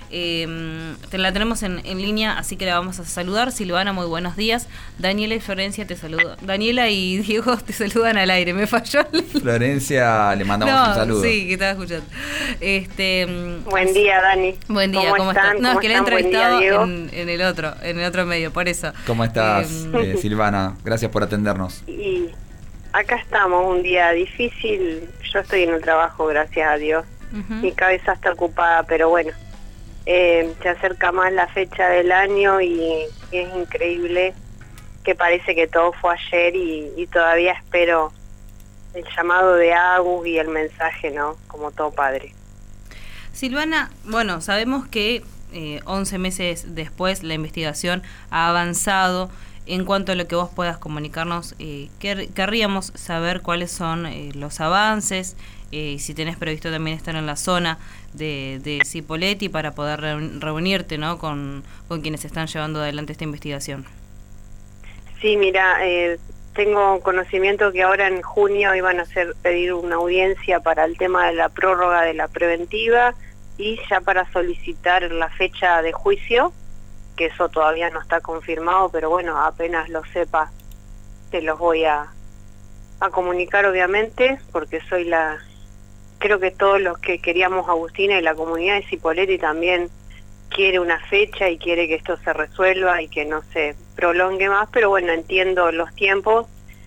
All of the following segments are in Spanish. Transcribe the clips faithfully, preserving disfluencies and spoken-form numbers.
Eh, te la tenemos en, en línea, así que la vamos a saludar. Silvana, muy buenos días. Daniela y Florencia te saludan. Daniela y Diego te saludan al aire. Me falló el... Florencia, le mandamos no, un saludo. Sí, que estaba escuchando. Este, buen día, Dani. Buen día, ¿cómo, ¿cómo están? estás? No, ¿Cómo es que la he están? Buen día, entrevistado Diego. en, en el otro, en el otro medio, por eso. ¿Cómo estás, eh, eh, Silvana? Gracias por atendernos. Y acá estamos, un día difícil. Yo estoy en el trabajo, gracias a Dios. Uh-huh. Mi cabeza está ocupada, pero bueno, eh, se acerca más la fecha del año y, y es increíble que parece que todo fue ayer y, y todavía espero el llamado de Agus y el mensaje, ¿no? Como todo padre. Silvana, bueno, sabemos que eh, once meses después la investigación ha avanzado. En cuanto a lo que vos puedas comunicarnos, eh, quer querríamos saber cuáles son eh, los avances, eh, si tenés previsto también estar en la zona de, de Cipolletti para poder reunirte, ¿no?, con, con quienes están llevando adelante esta investigación. Sí, mira, eh, tengo conocimiento que ahora en junio iban a hacer pedir una audiencia para el tema de la prórroga de la preventiva y ya para solicitar la fecha de juicio, que eso todavía no está confirmado, pero bueno, apenas lo sepa, te los voy a, a comunicar obviamente, porque soy la... Creo que todos los que queríamos Agustina y la comunidad de Cipolletti también quiere una fecha y quiere que esto se resuelva y que no se prolongue más, pero bueno, entiendo los tiempos,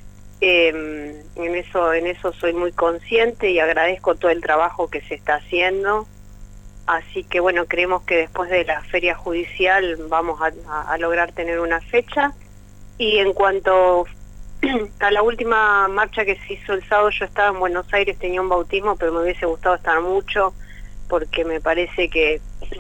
eh, en eso, en eso soy muy consciente y agradezco todo el trabajo que se está haciendo. Así que bueno, creemos que después de la feria judicial vamos a, a, a lograr tener una fecha. Y en cuanto a la última marcha que se hizo el sábado, yo estaba en Buenos Aires, tenía un bautismo, pero me hubiese gustado estar mucho, porque me parece que,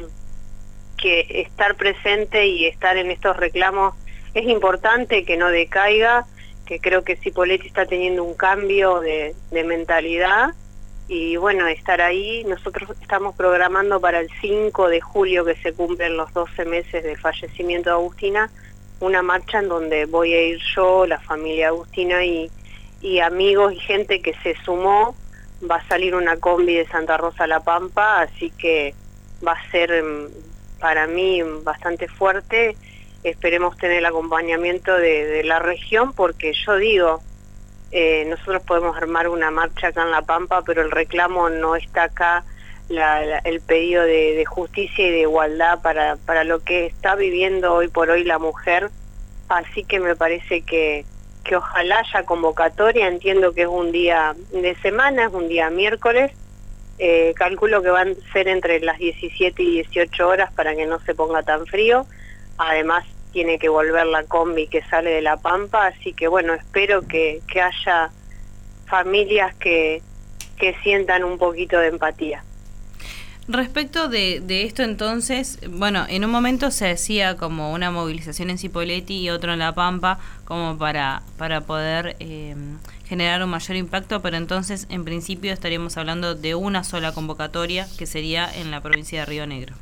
que estar presente y estar en estos reclamos es importante, que no decaiga, que creo que Cipolletti está teniendo un cambio de, de mentalidad. Y bueno, estar ahí, nosotros estamos programando para el cinco de julio, que se cumplen los doce meses del fallecimiento de Agustina, una marcha en donde voy a ir yo, la familia Agustina y, y amigos y gente que se sumó. Va a salir una combi de Santa Rosa a La Pampa, así que va a ser para mí bastante fuerte. Esperemos tener el acompañamiento de, de la región, porque yo digo... Eh, nosotros podemos armar una marcha acá en La Pampa, pero el reclamo no está acá, la, la, el pedido de, de justicia y de igualdad para, para lo que está viviendo hoy por hoy la mujer. Así que me parece que, que ojalá haya convocatoria. Entiendo que es un día de semana, es un día miércoles, eh, calculo que van a ser entre las diecisiete y dieciocho horas para que no se ponga tan frío. Además tiene que volver la combi que sale de La Pampa, así que bueno, espero que, que haya familias que, que sientan un poquito de empatía. Respecto de, de esto entonces, bueno, en un momento se hacía como una movilización en Cipolletti y otro en La Pampa, como para, para poder eh, generar un mayor impacto, pero entonces en principio estaríamos hablando de una sola convocatoria, que sería en la provincia de Río Negro.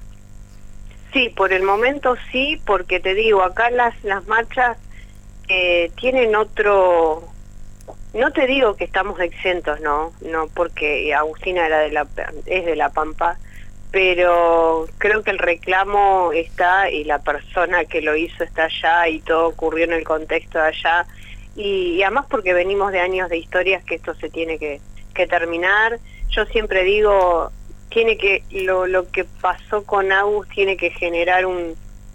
Sí, por el momento sí, porque te digo, acá las, las marchas eh, tienen otro... No te digo que estamos exentos, no, no, porque Agustina era de la, es de La Pampa, pero creo que el reclamo está y la persona que lo hizo está allá y todo ocurrió en el contexto de allá, y, y además porque venimos de años de historias que esto se tiene que, que terminar. Yo siempre digo... tiene que lo, lo que pasó con Agus tiene que generar un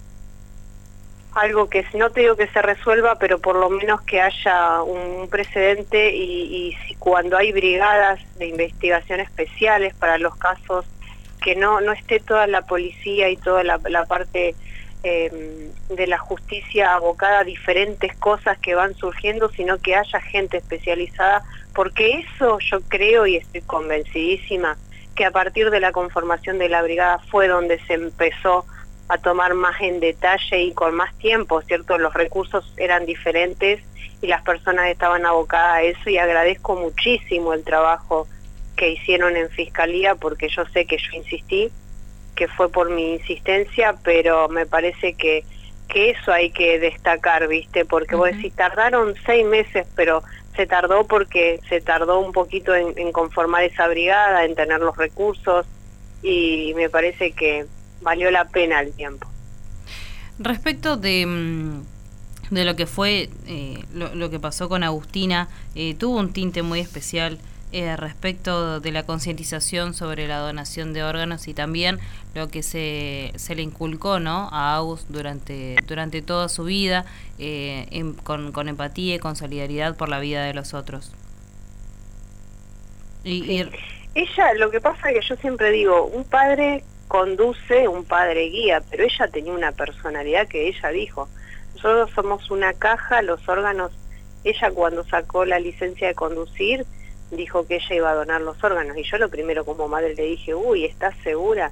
algo que no te digo que se resuelva, pero por lo menos que haya un precedente, y, y si cuando hay brigadas de investigación especiales para los casos, que no no esté toda la policía y toda la, la parte eh, de la justicia abocada a diferentes cosas que van surgiendo, sino que haya gente especializada, porque eso yo creo y estoy convencidísima que a partir de la conformación de la brigada fue donde se empezó a tomar más en detalle y con más tiempo, ¿cierto? Los recursos eran diferentes y las personas estaban abocadas a eso, y agradezco muchísimo el trabajo que hicieron en Fiscalía, porque yo sé que yo insistí, que fue por mi insistencia, pero me parece que, que eso hay que destacar, ¿viste? Porque uh-huh. vos decís, tardaron seis meses, pero... se tardó porque se tardó un poquito en, en conformar esa brigada, en tener los recursos, y me parece que, valió la pena el tiempo. Respecto de, de lo que fue, eh, lo, lo que pasó con Agustina, eh, tuvo un tinte muy especial eh, respecto de la concientización sobre la donación de órganos y también lo que se, se le inculcó, ¿no?, a Agus durante, durante toda su vida, eh, en, con, con empatía y con solidaridad por la vida de los otros. Y, sí. y... Ella, lo que pasa es que yo siempre digo, un padre conduce, un padre guía, pero ella tenía una personalidad que ella dijo, nosotros somos una caja, los órganos, ella cuando sacó la licencia de conducir, dijo que ella iba a donar los órganos, y yo lo primero como madre le dije, uy, ¿estás segura?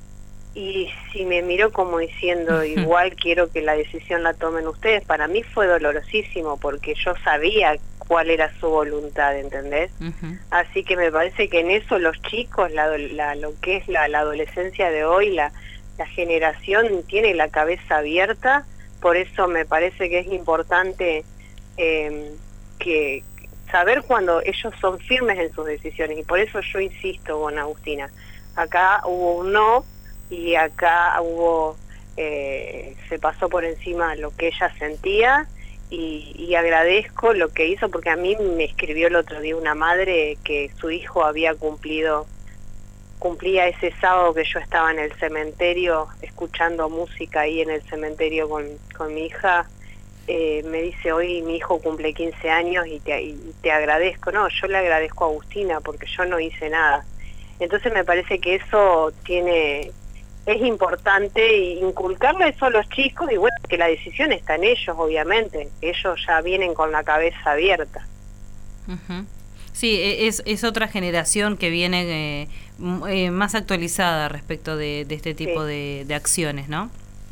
Y si me miró como diciendo, igual quiero que la decisión la tomen ustedes, para mí fue dolorosísimo, porque yo sabía cuál era su voluntad, ¿entendés? Uh-huh. Así que me parece que en eso los chicos, la, la, lo que es la, la adolescencia de hoy, la, la generación tiene la cabeza abierta, por eso me parece que es importante eh, que saber cuando ellos son firmes en sus decisiones, y por eso yo insisto con Agustina, acá hubo un no, y acá hubo, eh, se pasó por encima lo que ella sentía, y, y agradezco lo que hizo, porque a mí me escribió el otro día una madre que su hijo había cumplido, cumplía ese sábado que yo estaba en el cementerio, escuchando música ahí en el cementerio con, con mi hija, eh, me dice, hoy mi hijo cumple quince años y te, y te agradezco. No, yo le agradezco a Agustina porque yo no hice nada. Entonces me parece que eso tiene... es importante inculcarle eso a los chicos, y bueno, que la decisión está en ellos, obviamente, ellos ya vienen con la cabeza abierta. Uh-huh. Sí, es, es otra generación que viene eh, eh, más actualizada respecto de, de este tipo sí. de, de acciones, ¿no?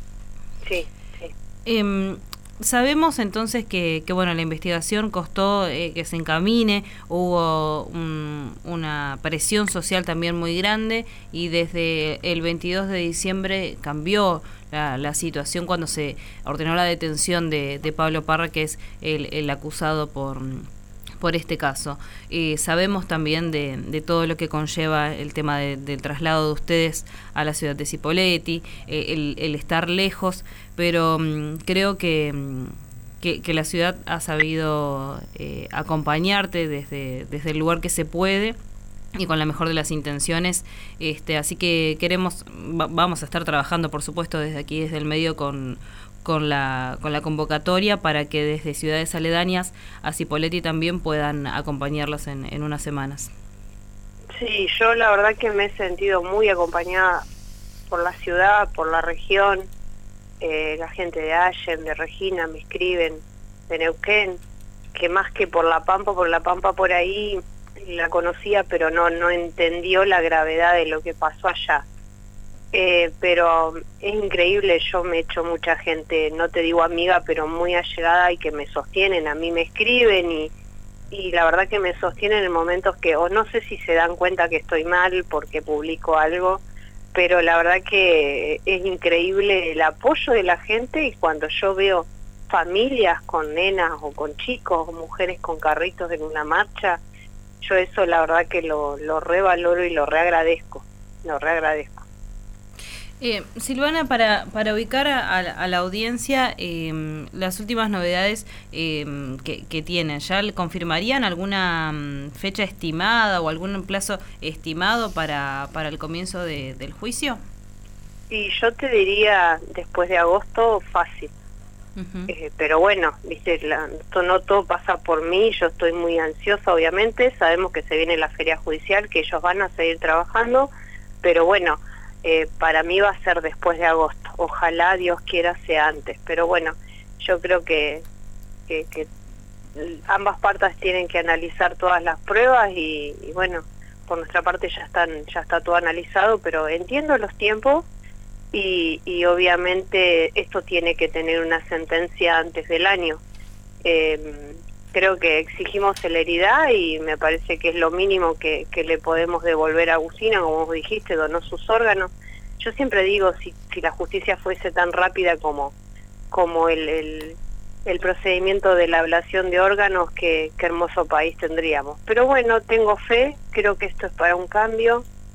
Sí, sí. Eh, Sabemos entonces que, que bueno, la investigación costó eh, que se encamine, hubo un, una presión social también muy grande, y desde el veintidós de diciembre cambió la, la situación cuando se ordenó la detención de, de Pablo Parra, que es el, el acusado por... por este caso. Eh, sabemos también de, de todo lo que conlleva el tema de, del traslado de ustedes a la ciudad de Cipolletti, eh, el, el estar lejos, pero um, creo que, que, que la ciudad ha sabido eh, acompañarte desde, desde el lugar que se puede y con la mejor de las intenciones, este, así que queremos, va, vamos a estar trabajando, por supuesto, desde aquí, desde el medio, con con la con la convocatoria para que desde ciudades aledañas a Cipolletti también puedan acompañarlos en, en unas semanas. Sí, yo la verdad que me he sentido muy acompañada por la ciudad, por la región, eh, la gente de Allen, de Regina, me escriben, de Neuquén, que más que por La Pampa, por La Pampa por ahí la conocía, pero no, no entendió la gravedad de lo que pasó allá. Eh, pero es increíble, yo me he hecho mucha gente, no te digo amiga, pero muy allegada, y que me sostienen, a mí me escriben y, y la verdad que me sostienen en momentos que, o no sé si se dan cuenta que estoy mal porque publico algo, pero la verdad que es increíble el apoyo de la gente, y cuando yo veo familias con nenas o con chicos o mujeres con carritos en una marcha, yo eso la verdad que lo, lo revaloro y lo reagradezco, lo reagradezco. Eh, Silvana, para, para ubicar a, a la audiencia, eh, las últimas novedades eh, que, que tienen, ¿ya le confirmarían alguna um, fecha estimada o algún plazo estimado para, para el comienzo de, del juicio? Sí, yo te diría después de agosto fácil. Uh-huh. eh, pero bueno, viste, la, to, no todo pasa por mí, yo estoy muy ansiosa, obviamente, sabemos que se viene la feria judicial, que ellos van a seguir trabajando, pero bueno, Eh, para mí va a ser después de agosto, ojalá Dios quiera sea antes, pero bueno, yo creo que, que, que ambas partes tienen que analizar todas las pruebas y, y bueno, por nuestra parte ya están ya está todo analizado, pero entiendo los tiempos y, y obviamente esto tiene que tener una sentencia antes del año. Eh, creo que exigimos celeridad y me parece que es lo mínimo que, que le podemos devolver a Agustina, como vos dijiste, donó sus órganos. Yo siempre digo, si, si la justicia fuese tan rápida como, como el, el, el procedimiento de la ablación de órganos, qué, qué hermoso país tendríamos. Pero bueno, tengo fe, creo que esto es para un cambio.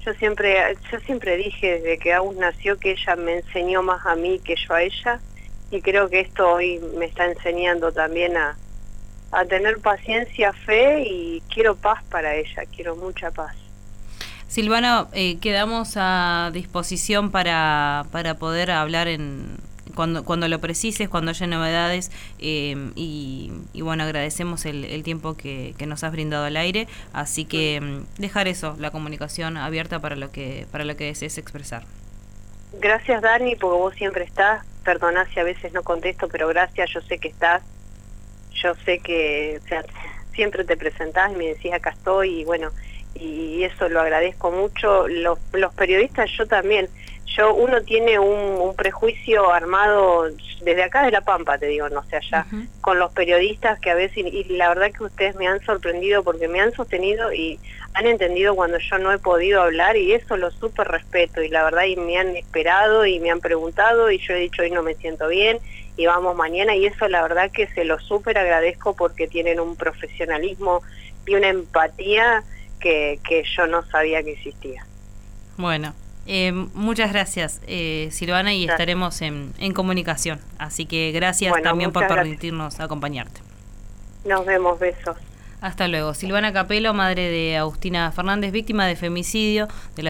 yo siempre, yo siempre dije desde que Agus nació que ella me enseñó más a mí que yo a ella, y creo que esto hoy me está enseñando también a, a tener paciencia, fe, y quiero paz para ella, quiero mucha paz. Silvana, eh, quedamos a disposición para, para poder hablar en cuando cuando lo precises, cuando haya novedades, eh, y, y bueno, agradecemos el, el tiempo que, que nos has brindado al aire, así que mm, dejar eso, la comunicación abierta para lo que para lo que desees expresar. Gracias, Dani, porque vos siempre estás. Perdona si a veces no contesto, pero gracias, yo sé que estás. Yo sé que, o sea, siempre te presentás y me decís acá estoy, y bueno, y eso lo agradezco mucho. Los, los periodistas, yo también. Yo Uno tiene un, un prejuicio armado desde acá de La Pampa, te digo, no sé, allá, uh-huh. con los periodistas que a veces, y la verdad que ustedes me han sorprendido porque me han sostenido y han entendido cuando yo no he podido hablar, y eso lo súper respeto, y la verdad, y me han esperado y me han preguntado, y yo he dicho hoy no me siento bien y vamos mañana, y eso la verdad que se lo súper agradezco porque tienen un profesionalismo y una empatía que, que yo no sabía que existía. Bueno. Eh, muchas gracias, eh, Silvana, y gracias. Estaremos en, en comunicación. Así que gracias bueno, también por permitirnos gracias. Acompañarte. Nos vemos, besos. Hasta luego. Silvana Capelo, madre de Agustina Fernández, víctima de femicidio de la